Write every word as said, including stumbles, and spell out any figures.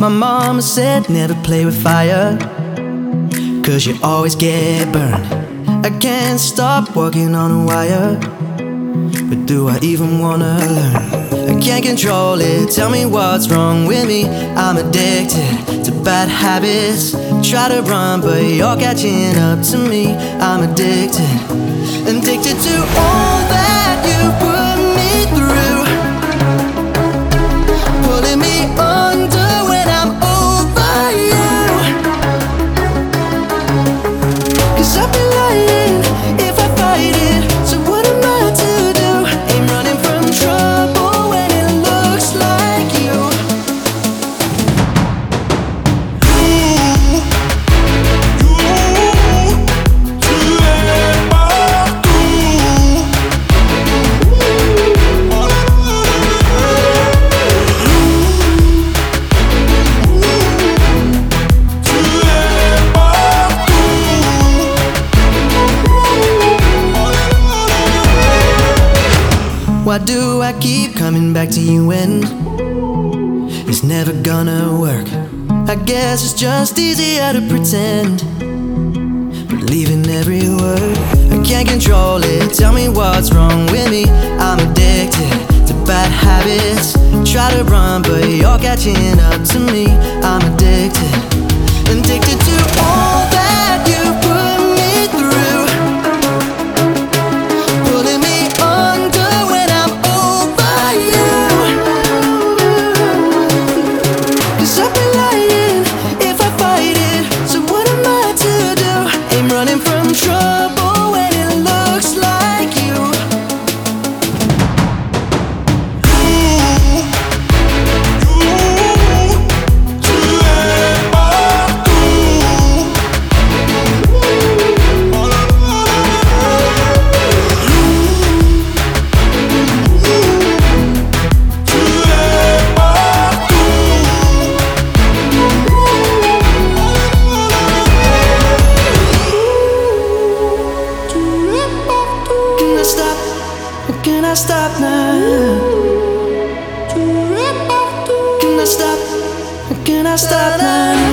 My mama said never play with fire, 'cause you always get burned. I can't stop walking on a wire, but do I even wanna learn? I can't control it, tell me what's wrong with me. I'm addicted to bad habits. Try to run, but you're catching up to me. I'm addicted, addicted to all that you put me through, pulling me under when I'm over you. 'Cause I've been lying if I fight it, so what am I to do? Ain't running from trouble when it looks like you. Why do I keep coming back to you when it's never gonna work? I guess it's just easier to pretend, believing every word. I can't control it, tell me what's wrong with me. I'm addicted to bad habits. Try to run, but you're catching up to me. I'm addicted, addicted to all that you put me through, pulling me under when I'm over you. 'Cause I've been lying if I fight it, so what am I to do? Ain't running from trouble when it looks like you. Can I stop? Can I stop now? Can I stop? Can I stop now?